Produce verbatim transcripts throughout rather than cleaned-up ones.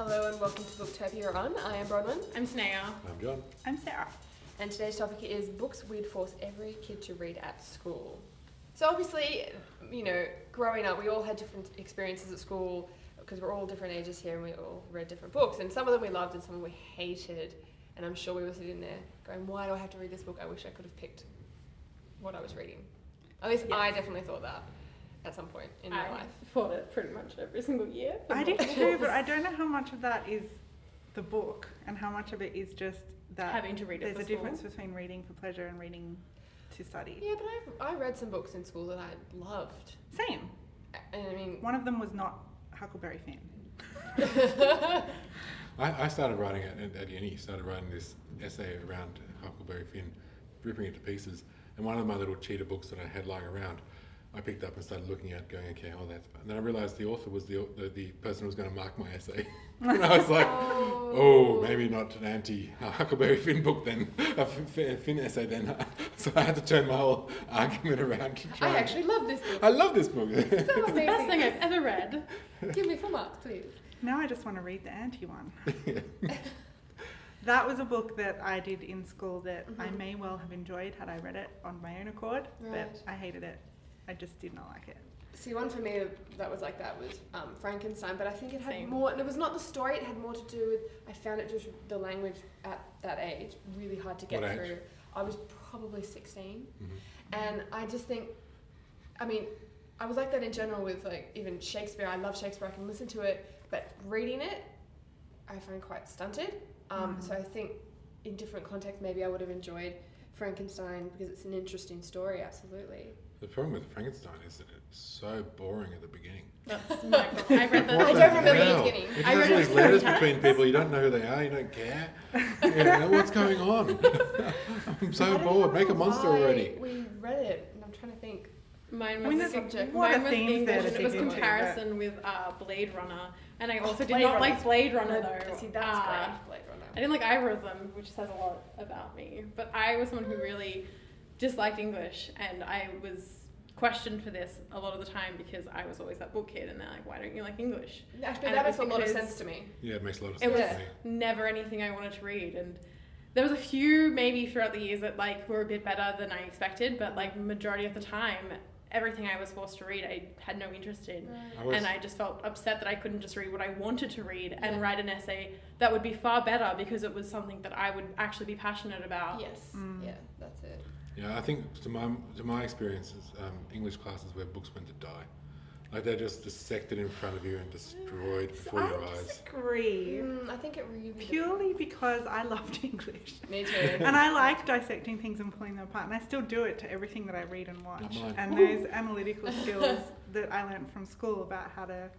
Hello and welcome to Booktopia On. I am Bronwyn. I'm Snea. I'm John. I'm Sarah. And today's topic is books we'd force every kid to read at school. So obviously, you know, growing up, we all had different experiences at school because we're all different ages here and we all read different books. And some of them we loved and some of them we hated. And I'm sure we were sitting there going, why do I have to read this book? I wish I could have picked what I was reading. At least yes. I definitely thought that at some point in my I life. thought it pretty much every single year. I did too, but I don't know how much of that is the book and how much of it is just that having to read it there's for a school. difference between reading for pleasure and reading to study. Yeah, but I've, I read some books in school that I loved. Same. And I mean... One of them was not Huckleberry Finn. I, I started writing at, at uni, started writing this essay around Huckleberry Finn, ripping it to pieces. And one of my little cheetah books that I had lying around, I picked up and started looking at, going, okay, oh, that's... And then I realised the author was the the, the person who was going to mark my essay. And I was like, oh, oh maybe not an anti-Huckleberry Finn book then, a Finn essay then. So I had to turn my whole argument around to try. I actually love this book. I love this book. It's so It's the best thing I've ever read. Give me full marks, please. Now I just want to read the anti one. That was a book that I did in school that mm-hmm. I may well have enjoyed had I read it on my own accord, right. but I hated it. I just did not like it. See, one for me that was like that was um, Frankenstein, but I think it had Same. more, and it was not the story, it had more to do with, I found it just, the language at that age, really hard to get What through. age? I was probably sixteen, Mm-hmm. and I just think, I mean, I was like that in general with like, even Shakespeare, I love Shakespeare, I can listen to it, but reading it, I find quite stunted. Um, Mm. So I think in different contexts, maybe I would have enjoyed Frankenstein because it's an interesting story, absolutely. The problem with Frankenstein is that it's so boring at the beginning. That's my problem. I read the... What I the don't remember the hell? beginning. It I has read all it these three letters times. between people, you don't know who they are, you don't care. You know, what's going on? I'm I so don't bored, know make a monster why already. We read it, and I'm trying to think. Mine I was, mean, there's subject. what mine are was themes there English. to It was dig into, comparison with uh, Blade Runner. And I also did Blade not Runner. like Blade Runner though. See, that's Uh, great. Blade Runner. I didn't like either of them, which says a lot about me. But I was someone who really disliked English, and I was questioned for this a lot of the time because I was always that book kid, and they're like, "Why don't you like English?" Actually, And that it makes a was lot of because sense to me. Yeah, it makes a lot of It sense was to me. never anything I wanted to read, and there was a few maybe throughout the years that like were a bit better than I expected, but like majority of the time, everything I was forced to read, I had no interest in. I was, And I just felt upset that I couldn't just read what I wanted to read and Yeah. write an essay that would be far better because it was something that I would actually be passionate about. Yes. Mm. Yeah, that's it. yeah, I think to my to my experiences, um, English classes where books went to die. Like they're just dissected in front of you and destroyed before I your eyes. disagree. Mm, I think it really Purely because I loved English. Me too. And I like dissecting things and pulling them apart, and I still do it to everything that I read and watch. Not mine. And those analytical skills that I learned from school about how to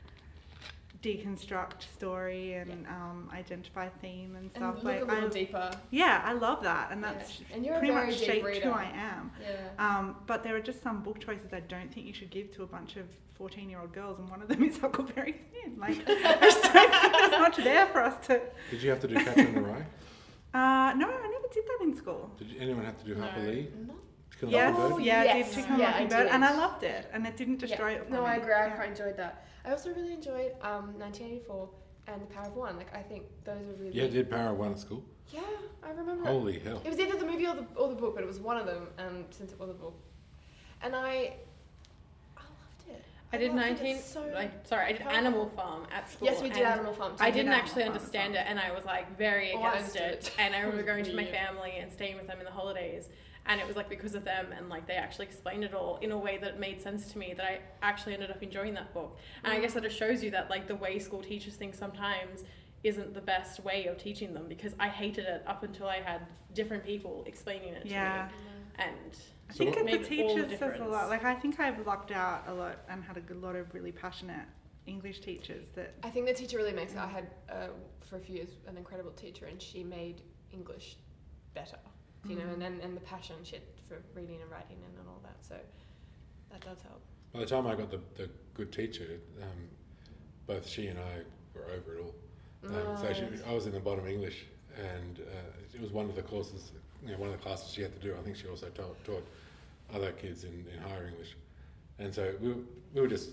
deconstruct story and um, identify theme and And stuff. look like a little I, deeper. yeah, I love that, and Yeah. that's And you're a pretty very much deep shaped reader. who I am. Yeah. Um, but there are just some book choices I don't think you should give to a bunch of fourteen-year-old girls, and one of them is Huckleberry Finn. Like, I just don't think there's much there for us to. Did you have to do Catcher in the Rye? Uh, no, I never did that in school. Did you, anyone have to do No. Harper Lee? No. To Kill a Yes, Mockingbird? yeah, Yes. I did Chicken Yeah, I Mockingbird, did. and I loved it, and it didn't destroy Yeah. it for No, me. I agree. I Yeah. quite enjoyed that. I also really enjoyed um, nineteen eighty-four and The Power of One. Like, I think those are really... Yeah, did Para one at school? Yeah, I remember it. Holy hell. It was either the movie or the, or the book, but it was one of them, um, since it was a book. And I... I loved it. I did loved it. nineteen, It's so like, sorry, I did powerful. Animal Farm at school. Yes, we did and Animal Farm too. I didn't Animal actually Farm as understand well. it, and I was like very Oh, I against understood it. it. And I remember going to my Weird. family and staying with them in the holidays, and it was like because of them, and like they actually explained it all in a way that made sense to me that I actually ended up enjoying that book. And I Mm. guess that just shows you that like the way school teaches things sometimes isn't the best way of teaching them, because I hated it up until I had different people explaining it to Yeah. me, and I So think what- that the made all the teacher says a difference. lot. Like, I think I've lucked out a lot and had a good lot of really passionate English teachers that. I think the teacher really makes it. I had, uh, for a few years, an incredible teacher, and she made English better, you know, Mm. and, and, and the passion she had for reading and writing and, and all that. So that does help. By the time I got the, the good teacher, um, both she and I were over it all. Um, so she, I was in the bottom English, and uh, it was one of the courses, you know, one of the classes she had to do. I think she also taught, taught other kids in, in higher English, and so we were, we were just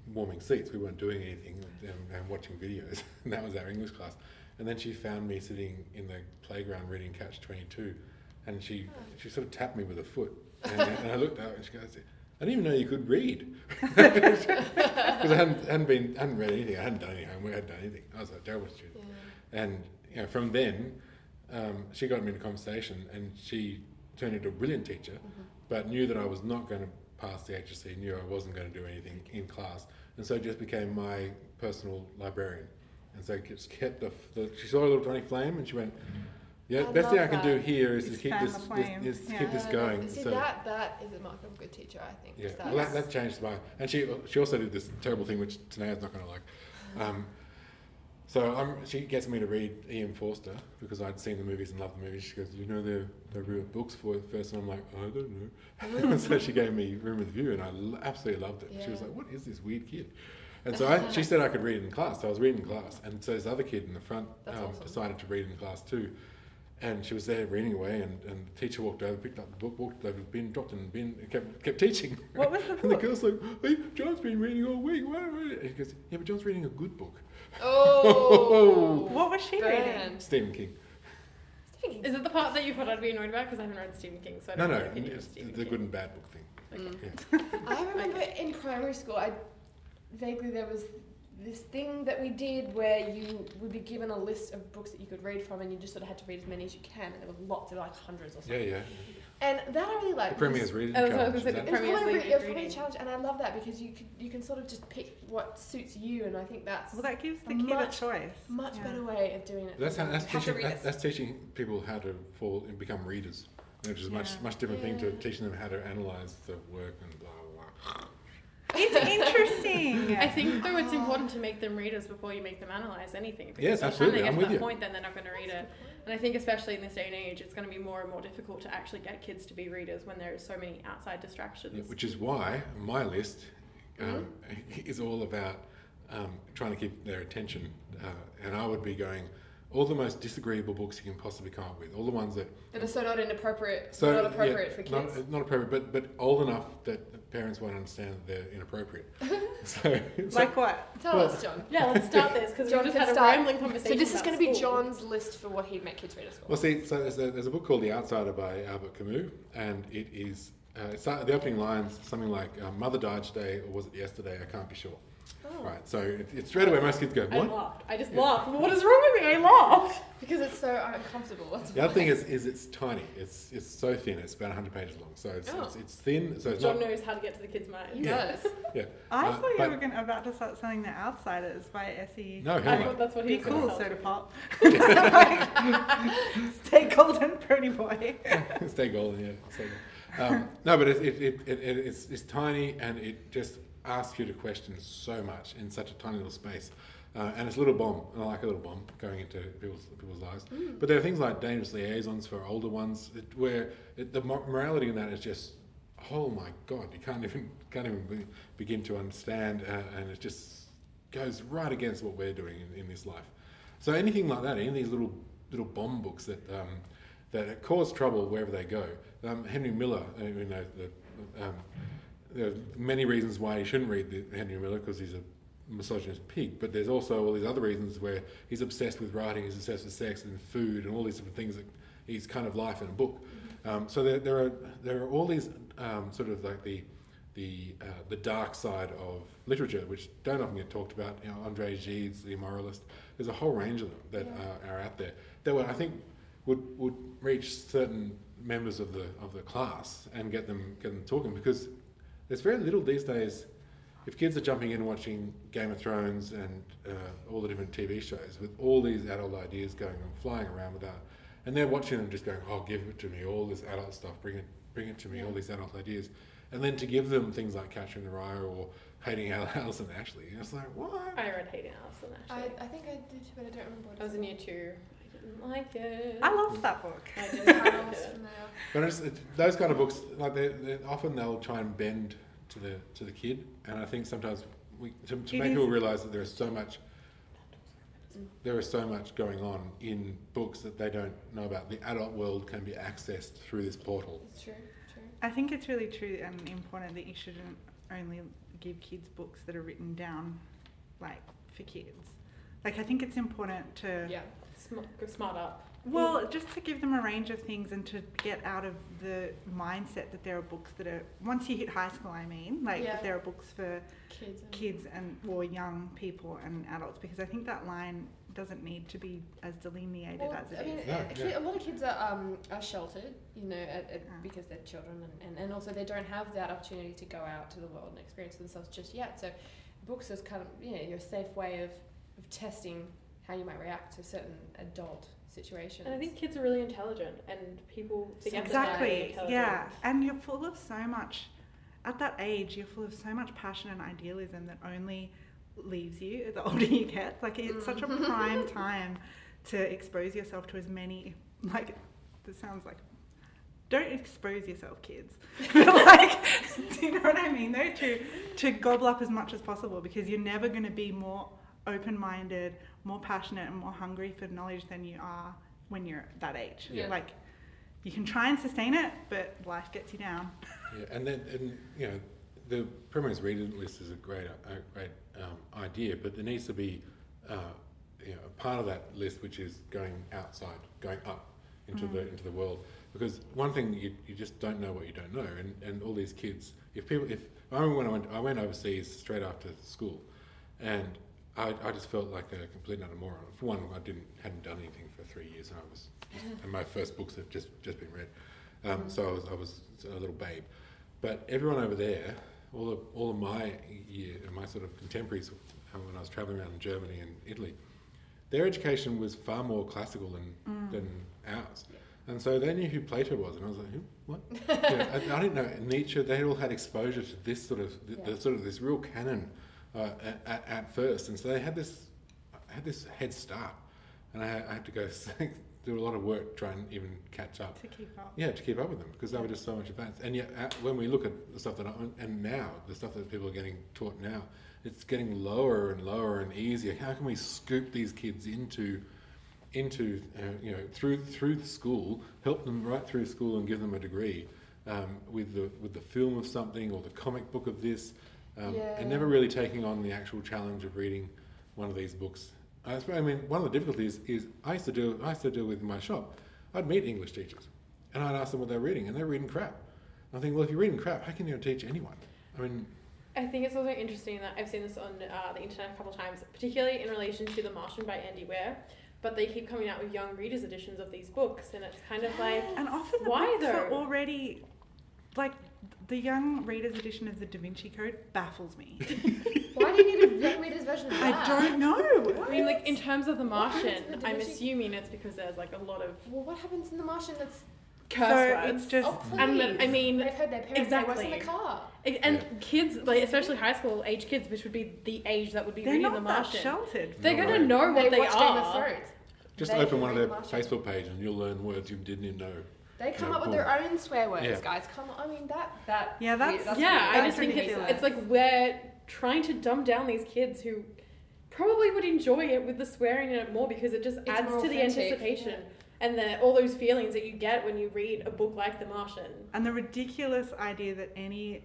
warming seats. We weren't doing anything and, and watching videos. And that was our English class. And then she found me sitting in the playground reading Catch twenty-two, and she Oh. she sort of tapped me with a foot, and, and I looked up and she goes, "I didn't even know you could read," because I hadn't, hadn't been hadn't read anything. I hadn't done any homework. I hadn't done anything. I was a terrible student. Yeah. And you know, from then, um, she got me into conversation, and she turned into a brilliant teacher, Mhm. but knew that I was not going to pass the H S C. Knew I wasn't going to do anything in class, and so just became my personal librarian. And so just kept the, the she saw a little tiny flame, and she went, "Yeah, I best thing I love can that. do here is to Just keep fan this, the this flame. is to Yeah. keep this Yeah, going." See, so that that is a mark of a good teacher, I think. yeah, is well, that, that changed my. And she she also did this terrible thing which Tanea's not going to like. Um, so um, she gets me to read E M Forster because I'd seen the movies and loved the movies. She goes, "You know, they they wrote books for it first," and I'm like, "I don't know." So she gave me Room with a View, and I l- absolutely loved it. She was Yeah. like, "What is this weird kid?" And so I, she said I could read in class. So I was reading in class, and so this other kid in the front That's um, awesome. decided to read in class too. And she was there reading away, and, and the teacher walked over, picked up the book, walked over the bin, dropped it in the bin, and kept, kept teaching. What was the And the book? girl's like, "Hey, John's been reading all week. Why don't I-" And he goes, "Yeah, but John's reading a good book." Oh. What was she reading? Burn. Stephen King. Stephen King. Is it the part that you thought I'd be annoyed about because I haven't read Stephen King? So I No, don't no, know your opinion of it's Stephen the King. good and bad book thing. Mm. Yeah. I remember in primary school, I vaguely there was this thing that we did where you would be given a list of books that you could read from, and you just sort of had to read as many as you can, and there were lots, there were like hundreds or Yeah, something. yeah. And that I really The liked. Premier's because reading Oh, so I challenge. was is gonna that- say It was Premier's probably, League it was probably a reading. challenge, and I love that because you could you can sort of just pick what suits you, and I think that's Well, that gives the A kid much- a choice. much Yeah. better way of doing it. That's, how, that's, You have to teaching, read that's, it. that's teaching people how to fall and become readers, which is a much, Yeah. much different thing to Yeah. teaching them how to analyse the work and blah, blah, blah. It's interesting. I think though it's important to make them readers before you make them analyse anything. Because Yes, by absolutely, the time I'm they get with to you. that point, then they're not going to read it. And I think especially in this day and age, it's going to be more and more difficult to actually get kids to be readers when there are so many outside distractions. Yeah, which is why my list um, is all about um, trying to keep their attention. Uh, and I would be going, all the most disagreeable books you can possibly come up with, all the ones that That are so not inappropriate, So, not appropriate yeah, for kids. Not, not appropriate, but but old enough that the parents won't understand that they're inappropriate. so, so Like what? Tell well, us, John. Yeah, let's start this because we John just can had a start. rambling So conversation. this is about going to be school. John's list for what he'd make kids read at school. well, see, so there's a, there's a book called The Outsider by Albert Camus, and it is uh, it's, uh, the opening lines something like uh, "Mother died today, or was it yesterday? I can't be sure." Oh. Right. So it, it's straight away most kids go, I "What?" laughed. I just Yeah. laughed. What is wrong with me? I laughed. Because it's so uncomfortable. That's The other why. thing is, is it's tiny. It's it's so thin. It's about one hundred pages long. So it's, Oh. it's, it's thin. So it's John not. knows how to get to the kids' minds. He Yeah. does. Yeah. I Uh, thought you but- were gonna, about to start selling The Outsiders by S E. No, hell I no. thought that's what he Be was gonna cool, tell soda me. pop. Stay golden, pretty boy. Stay golden, yeah. Stay golden. Um, no, but it, it, it, it, it, it's, it's tiny, and it just asks you to question so much in such a tiny little space. Uh, and it's a little bomb, I like a little bomb going into people's, people's lives. Mm. But there are things like Dangerous Liaisons for older ones, it, where it, the mo- morality in that is just, oh my God, you can't even can't even be, begin to understand, uh, and it just goes right against what we're doing in, in this life. So anything like that, any of these little little bomb books that um, that cause trouble wherever they go. Um, Henry Miller, uh, you know, the, um, there are many reasons why you shouldn't read the Henry Miller, because he's a misogynist pig, but there's also all these other reasons where he's obsessed with writing, he's obsessed with sex and food and all these different things that he's kind of life in a book. Um, so there, there are there are all these um, sort of like the the uh, the dark side of literature, which don't often get talked about. You know, Andre Gide's The Immoralist. There's a whole range of them that Yeah. are, are out there that would, I think would would reach certain members of the of the class and get them get them talking, because there's very little these days. If kids are jumping in and watching Game of Thrones and uh, all the different T V shows with all these adult ideas going and flying around without, and they're watching them just going, "Oh, give it to me, all this adult stuff, bring it, bring it to me, all these adult ideas," and then to give them things like Catcher in the Rye or Hating Alison Ashley, and it's like, what? I read Hating Alison I, actually. I think I did, but I don't remember what I was in year two. I didn't like it. I loved that book. I didn't like Miles it. from there. But it's, it, those kind of books, like they they often they'll try and bend to the to the kid, and I think sometimes we to, to It make is- people realise that there is so much. There is so much going on in books that they don't know about. The adult world can be accessed through this portal. It's true, true. I think it's really true and important that you shouldn't only give kids books that are written down, like, for kids. Like, I think it's important to... Yeah. Smart, smart up. Well, just to give them a range of things and to get out of the mindset that there are books that are... Once you hit high school, I mean, like, Yeah. that there are books for Kids. And kids and or young people and adults, because I think that line doesn't need to be as delineated Well, as it I mean, is. No, a, kid, yeah. a lot of kids are um, are sheltered, you know, at, at, Ah. because they're children, and, and, and also they don't have that opportunity to go out to the world and experience themselves just yet. So, books is kind of, you know, your safe way of, of testing how you might react to certain adult situations. And I think kids are really intelligent, and people forget that they're Exactly, intelligent. yeah. And you're full of so much, at that age, you're full of so much passion and idealism that only leaves you the older you get. Like, it's such a Mm. prime time to expose yourself to as many, like, this sounds like, don't expose yourself, kids. But, like, do you know what I mean, though? To, to gobble up as much as possible, because you're never going to be more open-minded, more passionate and more hungry for knowledge than you are when you're that age. Yeah. Like, you can try and sustain it, but life gets you down. Yeah, and then, and you know, the Primrose Reading List is a great, a great um, idea, but there needs to be, uh, you know, a part of that list which is going outside, going up into Mm. the into the world. Because one thing you you just don't know what you don't know, and, and all these kids, if people, if I remember when I went I went overseas straight after school, and I, I just felt like a complete and utter moron. For one, I didn't hadn't done anything for three years, and I was, and my first books had just just been read, um, so I was I was a little babe. But everyone over there, all of all of my year, my sort of contemporaries, uh, when I was travelling around in Germany and Italy, their education was far more classical than Mm. than ours, and so they knew who Plato was, and I was like, who? What? You know, I, I didn't know Nietzsche. They all had exposure to this sort of the, Yeah. the sort of this real canon uh, at, at, at first, and so they had this I had this head start, and I, I had to go do a lot of work trying to even catch up. To keep up. Yeah, to keep up with them, because they were just so much advanced. And yet, uh, when we look at the stuff that, I, and now, the stuff that people are getting taught now, it's getting lower and lower and easier. How can we scoop these kids into, into uh, you know, through through the school, help them right through school and give them a degree um, with the with the film of something or the comic book of this, um, Yeah. and never really taking on the actual challenge of reading one of these books. I suppose- I mean, one of the difficulties is I used to do I used to do with in my shop. I'd meet English teachers, and I'd ask them what they're reading, and they're reading crap. And I think, well, if you're reading crap, how can you teach anyone? I mean, I think it's also interesting that I've seen this on uh, the internet a couple of times, particularly in relation to The Martian by Andy Weir, but they keep coming out with young readers editions of these books, and it's kind of like, And often the Why books are though? already, like, the young reader's edition of the Da Vinci Code baffles me. Why do you need a young reader's version of that? I don't know. I mean, like in terms of The What happens Martian, in the I'm Da Vinci- assuming it's because there's like a lot of Well, what happens in The Martian that's... curse So words. it's just- Oh, please. And then, I mean, They've heard their parents say what's in exactly. the car. and Yeah. kids, like especially high school age kids, which would be the age that would be They're reading not The that Martian. sheltered. They're No gonna way. know what they they watch Game of are. Thrones. just They open can one of read their Martian. Facebook page and you'll learn words you didn't even know. They come Yeah, up with boom. their own swear words, Yeah. guys. Come on, I mean that that. Yeah, that's- that's yeah, I that's just think it's, ridiculous. it's like we're trying to dumb down these kids who probably would enjoy it with the swearing in it more because it just It's adds more to the authentic, anticipation and the, all those feelings that you get when you read a book like The Martian. And the ridiculous idea that any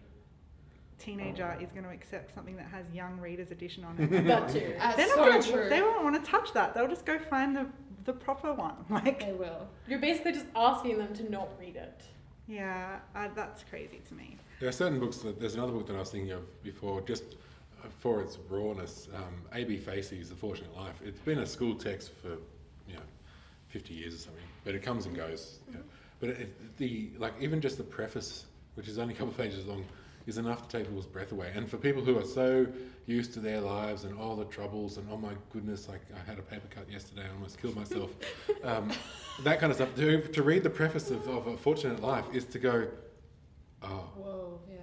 teenager is going to accept something that has young readers edition on it. That too. That's They're not so gonna, true. They won't want to touch that. They'll just go find the the proper one. Like, They will. You're basically just asking them to not read it. yeah, uh, that's crazy to me. There are certain books that, there's another book that I was thinking of before, just uh, for its rawness, um, A B Facey's The Fortunate Life. It's been a school text for, you know, fifty years or something, but it comes and goes. You know. But it, the, like, even just the preface, which is only a couple of pages long, is enough to take people's breath away. And for people who are so used to their lives and all the troubles and, oh my goodness, like I had a paper cut yesterday, I almost killed myself, um, that kind of stuff, to, to read the preface of, of A Fortunate Life is to go, oh, Whoa, yeah.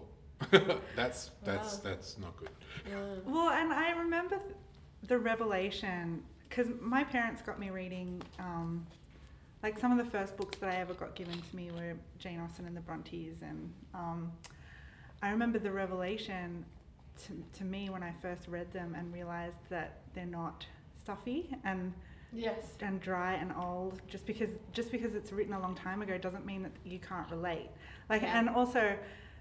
oh, that's, that's, Wow. that's not good. Yeah. Well, and I remember th- the revelation, because my parents got me reading, um, like some of the first books that I ever got given to me were Jane Austen and the Brontes, and um, I remember the revelation to, to me when I first read them and realised that they're not stuffy and Yes. and dry and old. Just because just because it's written a long time ago doesn't mean that you can't relate. Like, Yeah. and also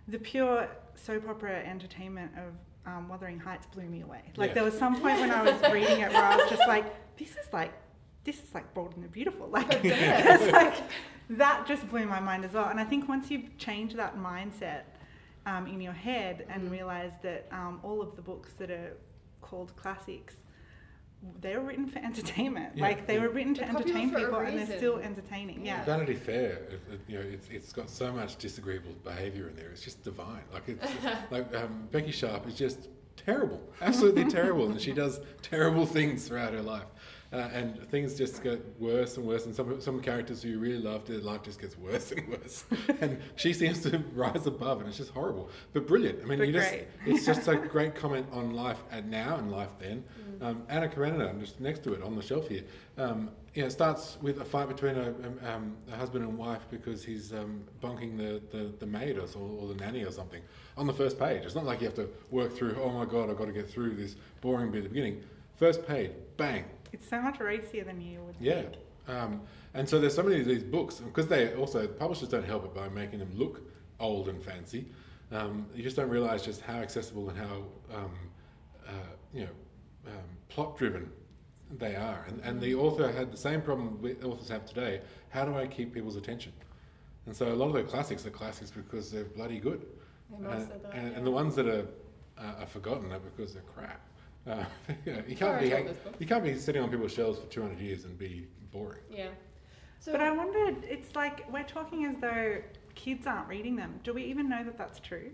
the pure soap opera entertainment of um, Wuthering Heights blew me away. Like Yeah. there was some point when I was reading it where I was just like, this is like, this is like Bold and the Beautiful. Like, it's like that just blew my mind as well. And I think once you change that mindset um, in your head and Mm. realize that um, all of the books that are called classics, they were written for entertainment. Yeah. Like they were written to They're popular entertain for a people, and they're reason. still entertaining. Yeah. Vanity Fair, it, it, you know, it's it's got so much disagreeable behaviour in there. It's just divine. Like it's like um, Becky Sharp is just terrible, absolutely terrible, and she does terrible things throughout her life. Uh, and things just get worse and worse, and some some characters who you really loved, their life just gets worse and worse. And she seems to rise above, and it's just horrible, but brilliant. I mean, But you just great. it's just a great comment on life at now and life then. Mm. Um, Anna Karenina, just next to it on the shelf here, um, you know, it starts with a fight between a, um, a husband and wife because he's um, bonking the, the, the maid or, so- or the nanny or something on the first page. It's not like you have to work through, oh my God, I've got to get through this boring bit at the beginning. First page, bang. It's so much racier than you would Yeah. think. Um, and so there's so many of these books, because they also, publishers don't help it by making them look old and fancy. Um, you just don't realise just how accessible and how, um, uh, you know, um, plot-driven they are. And, and the author had the same problem we authors have today. How do I keep people's attention? And so a lot of the classics are classics because they're bloody good. They And, must have done, and, yeah. and the ones that are, uh, are forgotten are because they're crap. Uh, you know, you can't Sorry, be I told this book. you can't be sitting on people's shelves for two hundred years and be boring. Yeah. So But I wondered, it's like we're talking as though kids aren't reading them. Do we even know that that's true?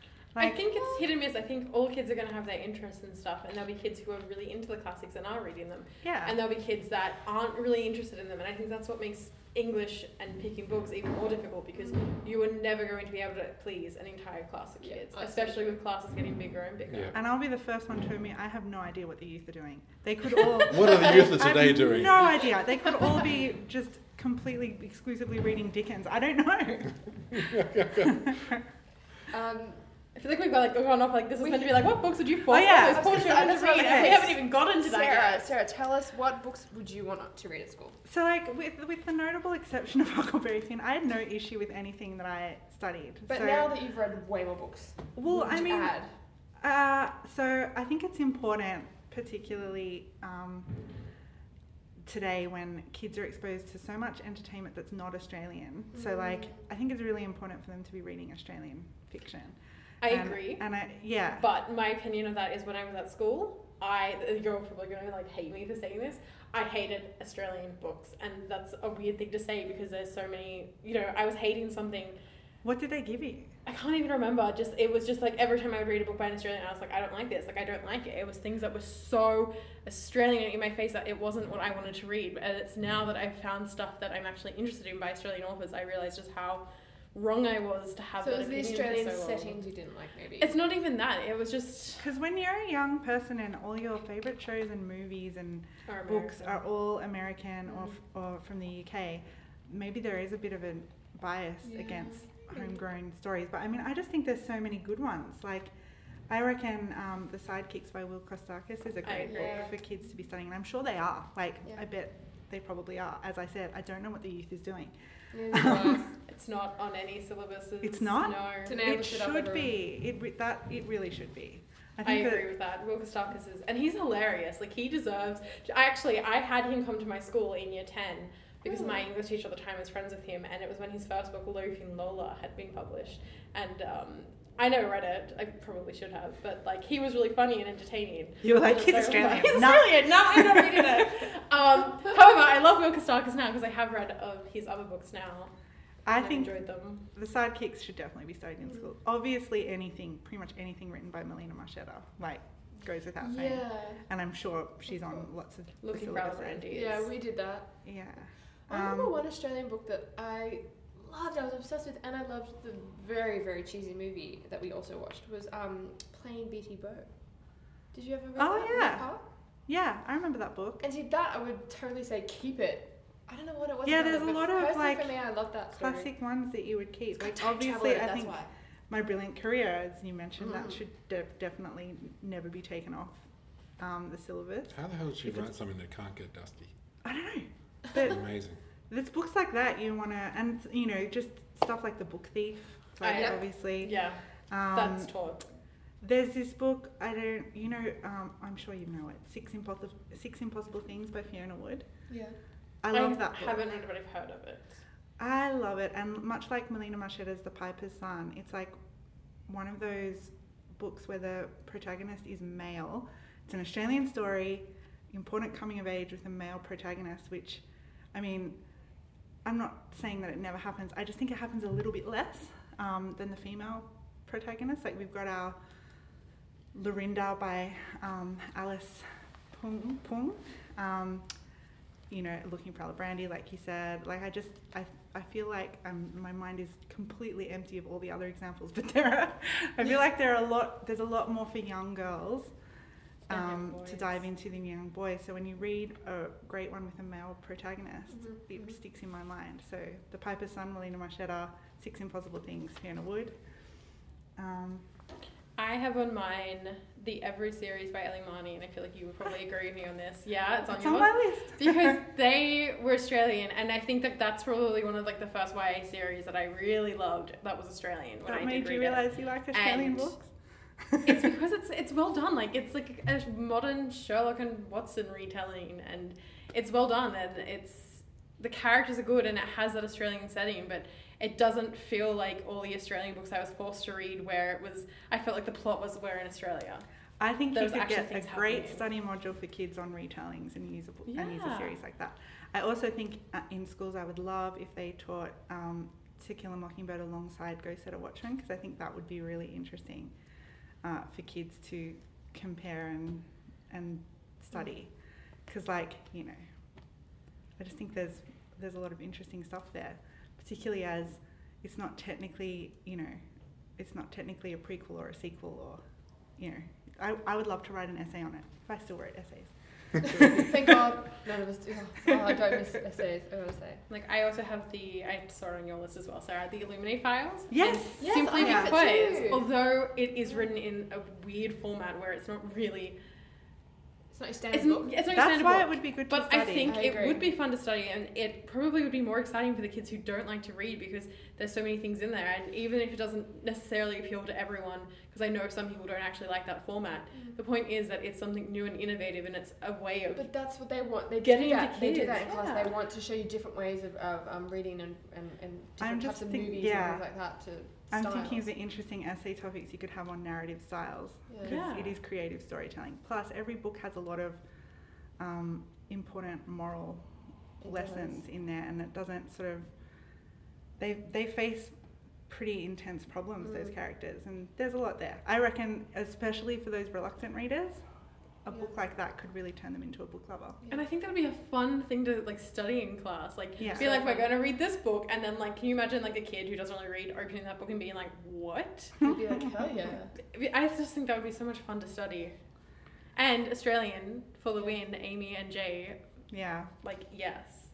I think it's hit and miss. I think all kids are going to have their interests and stuff, and there'll be kids who are really into the classics and are reading them, yeah. and there'll be kids that aren't really interested in them. And I think that's what makes English and picking books even more difficult, because you are never going to be able to please an entire class of Yeah, kids, that's especially with classes getting bigger and bigger. Yeah. And I'll be the first one to admit I have no idea what the youth are doing. They could all. What are the youth of I today have doing? No idea. They could all be just completely, exclusively reading Dickens. I don't know. um, I feel like we've got like gone off like this is We- meant to be like, what books would you force Oh, yeah. all those poor I was gonna say, children that's to what read? I was And we gonna haven't even gotten to that Sarah, yet. Sarah, tell us, what books would you want to read at school? So, like, with with the notable exception of Huckleberry Finn, I had no issue with anything that I studied. But so, now that you've read way more books, well, what would I you mean, add? Uh, so I think it's important, particularly um, today when kids are exposed to so much entertainment that's not Australian. So, Mm. like, I think it's really important for them to be reading Australian fiction. I And- agree. And I, yeah. But my opinion of that is when I was at school, I you're probably gonna like hate me for saying this. I hated Australian books, and that's a weird thing to say because there's so many. You know, I was hating something. What did they give you? I can't even remember. Just it was just like every time I would read a book by an Australian, I was like, I don't like this. Like I don't like it. It was things that were so Australian in my face that it wasn't what I wanted to read. And it's now that I've found stuff that I'm actually interested in by Australian authors, I realize just how wrong I was to have So that it was the opinion Australian for so long. settings you didn't like, maybe? It's not even that. It was just Because when you're a young person and all your favourite shows and movies and our books American. are all American or, Mhm. f- or from the U K, maybe there is a bit of a bias Yeah. against homegrown stories. But I mean, I just think there's so many good ones. Like, I reckon um, The Sidekicks by Will Kostakis is a great agree. book for kids to be studying, and I'm sure they are. Like, Yeah. I bet they probably are. As I said, I don't know what the youth is doing. Yeah, It's not on any syllabuses. It's not? No. Today- It looked it up should over- be. It re- that it really should be. I I think agree with that. Will Kostakis is, and he's hilarious. Like he deserves. I actually, I had him come to my school in year ten because Oh. my English teacher at the time was friends with him, and it was when his first book, Loafing Lola, had been published, and um, I never read it. I probably should have, but like he was really funny and entertaining. that you were like, And he's so- Australian. He's No. Australian. No, I'm not reading it. Um, however, I love Will Kostakis now because I have read of his other books now. I and think enjoyed them. the sidekicks should definitely be studied in Mm. school. Obviously, anything, pretty much anything written by Melina Marchetta, like, goes without saying. yeah. And I'm sure she's on lots of the Looking for syllabuses. other ideas. Yeah, we did that. Yeah. I remember Um, one Australian book that I loved, I was obsessed with, and I loved the very, very cheesy movie that we also watched, was um, Playing Betty Bow. Did you ever read Oh, that? yeah. With Power? Yeah, I remember that book. And see, that I would totally say keep it. I don't know what it was. Yeah, about there's it, a but lot of, personally like, for me, I love that story. Classic ones that you would keep. It's Like, got time obviously, travel in it, I that's think why. My Brilliant Career, as you mentioned, Mm. that should de- definitely never be taken off um, the syllabus. How the hell did she If write it's- something that can't get dusty? I don't know. But Amazing. there's books like that you want to, and, you know, just stuff like The Book Thief. like I- obviously. Yeah, Um, that's taught. There's this book, I don't, you know, um, I'm sure you know it, Six Impossible, Six Impossible Things by Fiona Wood. Yeah. I love that book. haven't read it, but I've heard of it. I love it, and much like Melina Marchetta's The Piper's Son, it's like one of those books where the protagonist is male. It's an Australian story, important coming of age with a male protagonist, which, I mean, I'm not saying that it never happens, I just think it happens a little bit less um, than the female protagonist. Like we've got our Lorinda by um, Alice Pung, Pung. Um, you know, Looking for Alibrandi, like you said. Like I just, I, I feel like um, my mind is completely empty of all the other examples, but there are, I feel like there are a lot, there's a lot more for young girls And young um, boys. to dive into than young boys. So when you read a great one with a male protagonist, Mhm, it mhm. sticks in my mind. So The Piper's Son, Melina Marchetta, Six Impossible Things, Fiona Wood. Um, I have on mine the Every series by Ellie Marnie, and I feel like you would probably agree with me on this. Yeah, it's on it's yours. on my list. Because they were Australian, and I think that that's probably one of like the first Y A series that I really loved that was Australian when That I made did you read it. realise you like Australian And books? It's because it's it's well done. Like it's like a modern Sherlock and Watson retelling, and it's well done, and it's the characters are good, and it has that Australian setting, but it doesn't feel like all the Australian books I was forced to read where it was. I felt like the plot was where in Australia. I think There you was could actually get a things great happening. study module for kids on retellings and use a book and use a Yeah. series like that. I also think uh, in schools I would love if they taught um, To Kill a Mockingbird alongside Go Set a Watchman, because I think that would be really interesting uh, for kids to compare and and study. Because like you know, I just think there's there's a lot of interesting stuff there, particularly as it's not technically you know, it's not technically a prequel or a sequel or you know. I, I would love to write an essay on it, if I still wrote essays. Thank God none of us do. Oh, I don't miss essays, I gotta say. Like I also have the I saw it on your list as well, Sarah, the Illuminati Files. Yes, And yes, simply I have it because too. although it is written in a weird format where it's not really It's not your standard it's, book. n- it's not your That's standard why book. it would be good to But study. I think I it agree. would be fun to study, and it probably would be more exciting for the kids who don't like to read because there's so many things in there. And even if it doesn't necessarily appeal to everyone, because I know some people don't actually like that format, Mm. the point is that it's something new and innovative, and it's a way of But that's what they want. They Getting do into that. They do kids, that in class. yeah. They want to show you different ways of, of um, reading and, and, and I'm different just types of think- movies yeah. and things like that to I'm styles. thinking of the interesting essay topics you could have on narrative styles, Yeah. because Yeah. it is creative storytelling. Plus, every book has a lot of um, important moral It lessons does. in there, and it doesn't sort of. They they face pretty intense problems, those Mm. characters, and there's a lot there. I reckon, especially for those reluctant readers, a Yeah. book like that could really turn them into a book lover. And I think that would be a fun thing to like study in class. Like Yeah. be like, we're going to read this book, and then like, can you imagine like a kid who doesn't really read opening that book and being like, what? You'd be like, hell yeah. I just think that would be so much fun to study. And Australian for the win, Amy and Jay. Yeah. Like yes,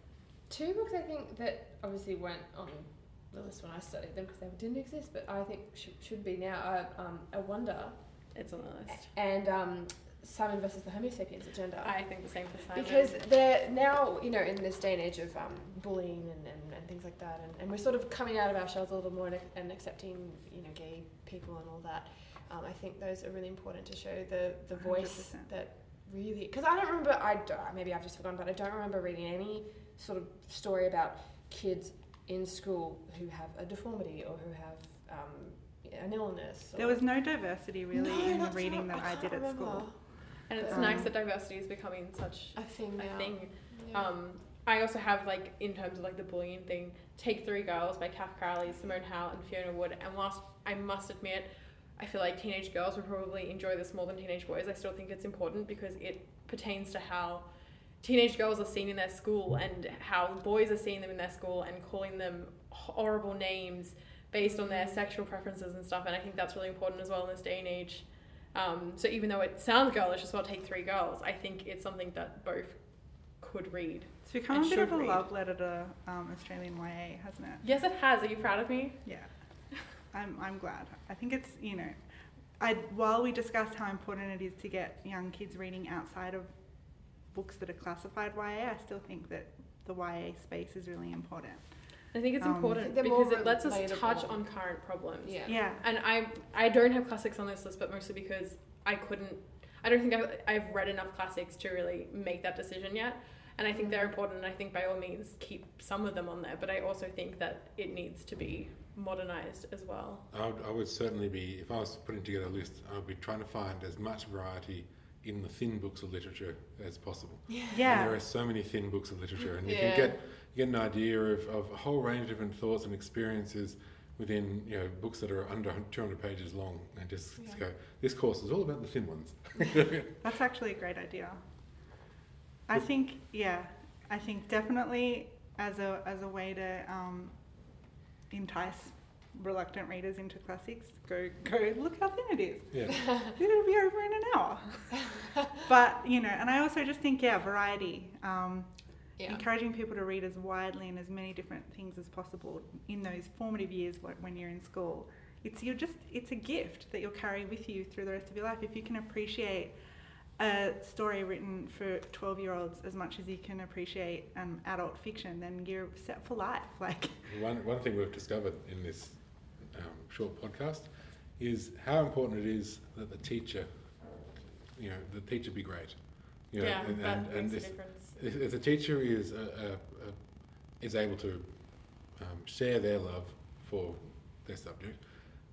Two books I think that obviously weren't on the list when I studied them because they didn't exist, but I think should, should be now. Uh, um, A Wonder it's on the list. and um, Simon versus the Homo sapiens agenda. I think the same for Simon. Because they're now, you know, in this day and age of um, bullying and, and, and things like that, and, and we're sort of coming out of our shells a little more and, and accepting, you know, gay people and all that. Um, I think those are really important to show the, the voice one hundred percent. that really... Because I don't remember, I don't, maybe I've just forgotten, but I don't remember reading any sort of story about kids in school who have a deformity or who have um, an illness. Or There was no diversity really No, in the not reading that that I I can't did at remember. school. and it's um, nice that diversity is becoming such a thing now. a thing. Yeah. Um, I also have like in terms of like the bullying thing, Take Three Girls by Kath Crowley, Simone Howell, and Fiona Wood. And whilst I must admit, I feel like teenage girls would probably enjoy this more than teenage boys, I still think it's important because it pertains to how teenage girls are seen in their school and how boys are seeing them in their school and calling them horrible names based on their sexual preferences and stuff. And I think that's really important as well in this day and age. Um, so even though it sounds girlish as well, Take Three Girls, I think it's something that both could read. It's become And a bit should of a read. love letter to um, Australian Y A, hasn't it? Yes, it has. Are you proud of me? Yeah, I'm. I'm glad. I think it's you know, I while we discussed how important it is to get young kids reading outside of books that are classified Y A, I still think that the Y A space is really important. I think it's Um, important They're because more it lets us relatable. touch on current problems. Yeah. Yeah. And I I don't have classics on this list, but mostly because I couldn't, I don't think I, I've read enough classics to really make that decision yet. And I think they're important, and I think by all means keep some of them on there, but I also think that it needs to be modernized as well. I would, I would certainly be, if I was putting together a list, I would be trying to find as much variety in the thin books of literature as possible. And Yeah. there are so many thin books of literature, and you Yeah. can get you get an idea of, of a whole range of different thoughts and experiences within, you know, books that are under two hundred pages long, and just Yeah. go, this course is all about the thin ones. That's actually a great idea. I think, yeah, I think definitely as a as a way to um, entice reluctant readers into classics, go go look how thin it is. Yeah. It'll be over in an hour. But you know, and I also just think yeah, variety. Um, Yeah. Encouraging people to read as widely and as many different things as possible in those formative years wh- when you're in school. It's you're just it's a gift that you'll carry with you through the rest of your life. If you can appreciate a story written for twelve-year-olds as much as you can appreciate um, adult fiction, then you're set for life. Like One one thing we've discovered in this um, short podcast is how important it is that the teacher, you know, the teacher be great. You know, yeah, and, that and, and makes this, a difference. if, if the teacher is a, a, a, is able to um, share their love for their subject,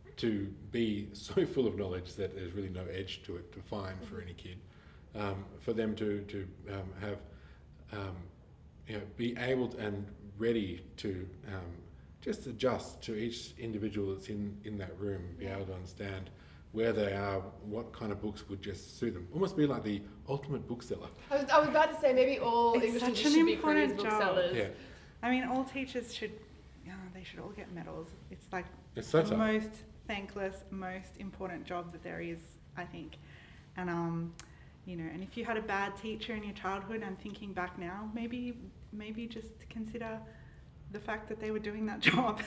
to be so full of knowledge that there's really no edge to it to find mm-hmm. for any kid, um, for them to to um, have, um, you know, be able to, and ready to um, just adjust to each individual that's in, in that room, be able to understand where they are, what kind of books would just suit them. Almost be like the ultimate bookseller. I was, I was about to say maybe all It's English such teachers an should be important careers job. booksellers. Yeah, I mean, all teachers should, you know, they should all get medals. It's like it's so the tough. most thankless, most important job that there is, I think. And um, you know, and if you had a bad teacher in your childhood, and thinking back now, maybe maybe just consider the fact that they were doing that job,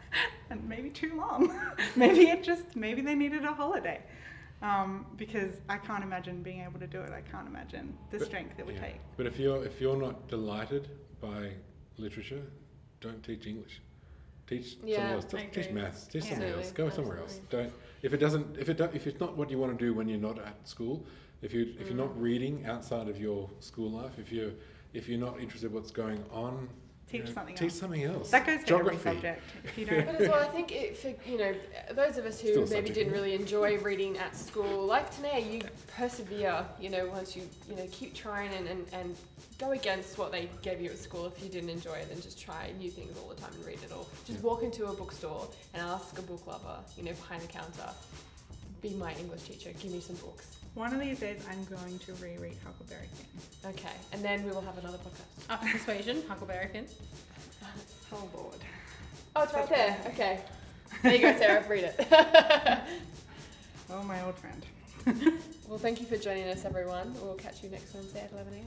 and maybe too long. maybe it just maybe they needed a holiday, um, because I can't imagine being able to do it. I can't imagine the But- strength it would yeah. take. But if you're if you're not delighted by literature, don't teach English. Teach Yeah, something else. I Teach, teach agree. maths. Teach Yeah. something else. Absolutely, Go somewhere else. absolutely. Don't. If it doesn't. If it do, if it's not what you want to do when you're not at school. If you if you're not Mm. reading outside of your school life. If you if you're not interested in what's going on. you Teach know, something teach else. something else. That goes for Geography. every subject. If you don't, But as well, I think it, for you know those of us who Still a maybe subject, didn't yeah. really enjoy reading at school, like Tanae, you persevere. You know, once you you know keep trying and, and, and go against what they gave you at school. If you didn't enjoy it, then just try new things all the time and read it all. Just Yeah. walk into a bookstore and ask a book lover, you know, behind the counter, be my English teacher. Give me some books. one of these days I'm going to reread Huckleberry Finn. Okay, and then we will have another podcast. After Persuasion, Huckleberry Finn. Oh Lord. Oh, it's right Such there. good. Okay. There you go, Sarah. Read it. Oh, my old friend. Well, thank you for joining us, everyone. We'll catch you next Wednesday at eleven a.m.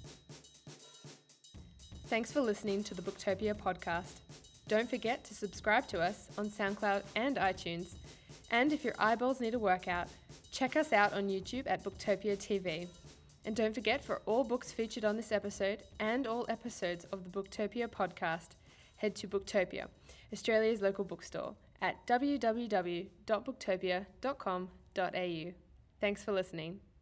Thanks for listening to the Booktopia podcast. Don't forget to subscribe to us on SoundCloud and iTunes. And if your eyeballs need a workout, check us out on YouTube at Booktopia T V. And don't forget, for all books featured on this episode and all episodes of the Booktopia podcast, head to Booktopia, Australia's local bookstore, at w w w dot booktopia dot com dot a u. Thanks for listening.